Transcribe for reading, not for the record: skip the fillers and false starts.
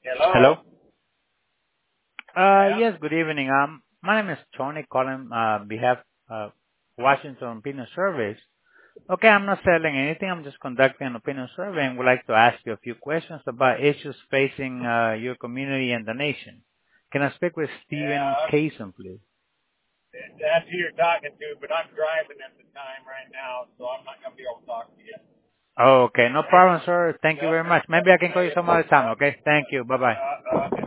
Hello? Hello. Yeah. Yes, good evening. My name is Tony calling behalf of Washington Opinion Service. Okay, I'm not selling anything. I'm just conducting an opinion survey and would like to ask you a few questions about issues facing your community and the nation. Can I speak with Stephen Yeah. Kaysen, please? That's who you're talking to, but I'm driving at the time right now, so I'm not going to be able to talk to you. Oh, okay, no problem, sir. Thank you Yep. very much. Maybe I can call you Okay. some other time, okay? Thank you. Bye-bye.